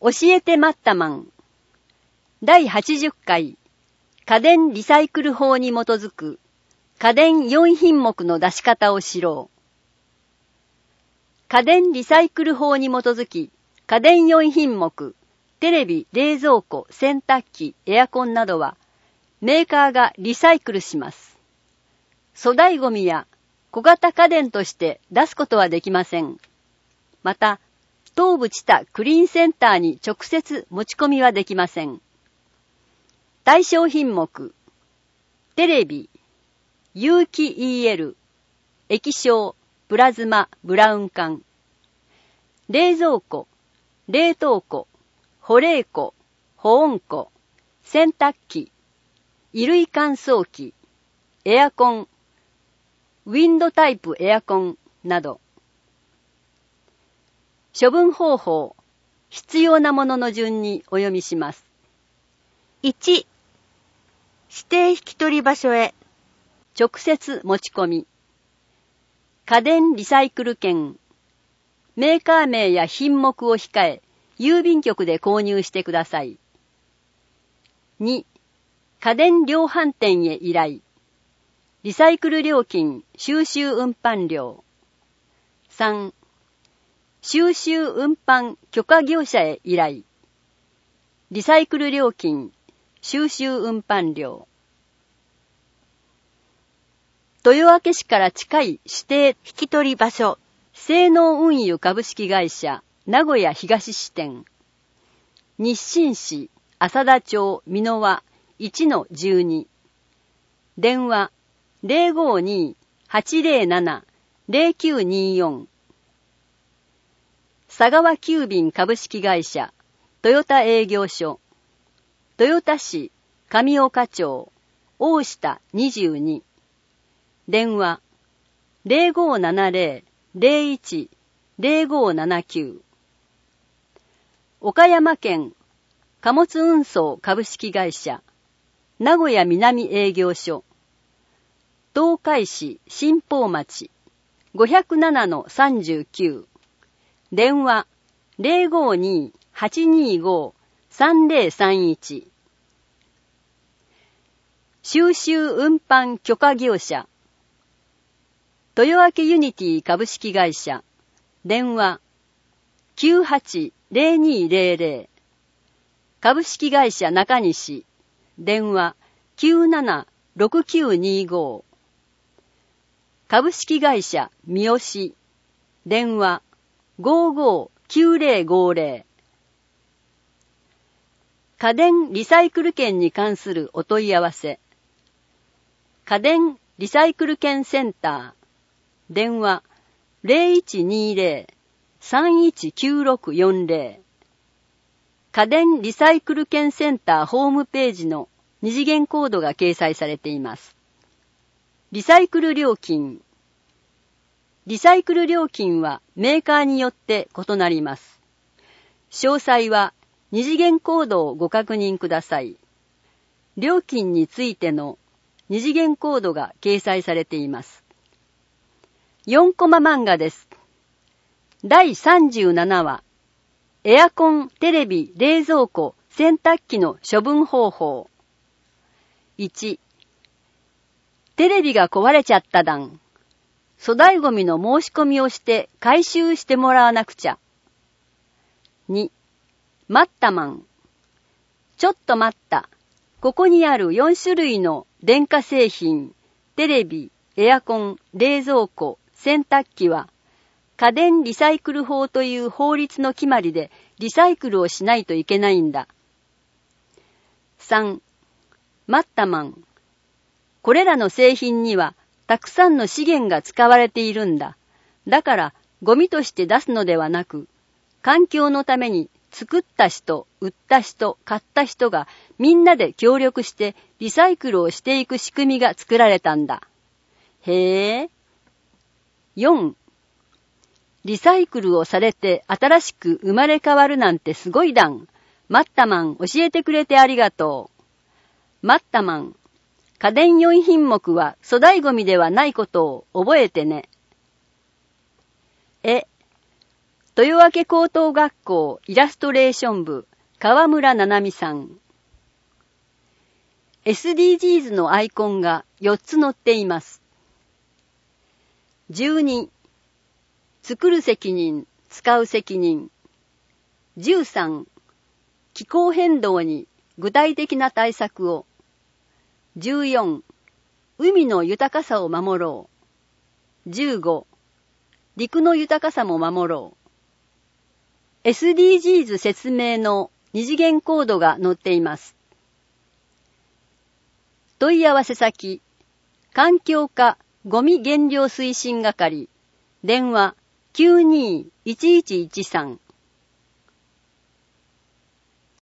教えてマッタマン第80回家電リサイクル法に基づく家電4品目の出し方を知ろう。家電リサイクル法に基づき家電4品目、テレビ、冷蔵庫、洗濯機、エアコンなどはメーカーがリサイクルします。粗大ゴミや小型家電として出すことはできません。また、東部知多クリーンセンターに直接持ち込みはできません。対象品目、テレビ、有機 EL、液晶、プラズマ、ブラウン管。冷蔵庫、冷凍庫、保冷庫、保温庫、洗濯機、衣類乾燥機、エアコン、ウィンドタイプエアコンなど。処分方法、必要なものの順にお読みします。 1、指定引き取り場所へ。 直接持ち込み。家電リサイクル券。メーカー名や品目を控え、郵便局で購入してください。2、家電量販店へ依頼。リサイクル料金、収集運搬料。3、収集運搬許可業者へ依頼。リサイクル料金、収集運搬料。豊明市から近い指定引き取り場所、性能運輸株式会社、名古屋東支店。日清市、浅田町、美濃和、1-12。電話、052-807-0924。佐川急便株式会社、豊田営業所。豊田市、上岡町、大下22。電話、0570-01-0579。岡山県、貨物運送株式会社、名古屋南営業所。東海市新宝町、507-39。電話、052-825-3031。収集運搬許可業者、豊明ユニティ株式会社。電話、98-0200。株式会社中西。電話、97-6925。株式会社三好。電話、55-9050。家電リサイクル券に関するお問い合わせ。家電リサイクル券センター。電話、0120-319640。家電リサイクル券センターホームページの二次元コードが掲載されています。リサイクル料金。リサイクル料金はメーカーによって異なります。詳細は二次元コードをご確認ください。料金についての二次元コードが掲載されています。4コマ漫画です。第37話、エアコン、テレビ、冷蔵庫、洗濯機の処分方法。1、テレビが壊れちゃっただん。粗大ゴミの申し込みをして回収してもらわなくちゃ。2、マッタマン。ちょっと待った。ここにある4種類の電化製品、テレビ、エアコン、冷蔵庫、洗濯機は、家電リサイクル法という法律の決まりでリサイクルをしないといけないんだ。3、マッタマン。これらの製品にはたくさんの資源が使われているんだ。だからゴミとして出すのではなく、環境のために作った人、売った人、買った人がみんなで協力してリサイクルをしていく仕組みが作られたんだ。へえ。4、リサイクルをされて新しく生まれ変わるなんてすごいだん。マッタマン教えてくれてありがとう。マッタマン。家電4品目は粗大ゴミではないことを覚えてね。 豊明高等学校イラストレーション部川村七海さん。SDGs のアイコンが4つ載っています。12、作る責任、使う責任。13、気候変動に具体的な対策を。14、海の豊かさを守ろう。15、陸の豊かさも守ろう。SDGs 説明の二次元コードが載っています。問い合わせ先、環境課ゴミ減量推進係、電話 92-1113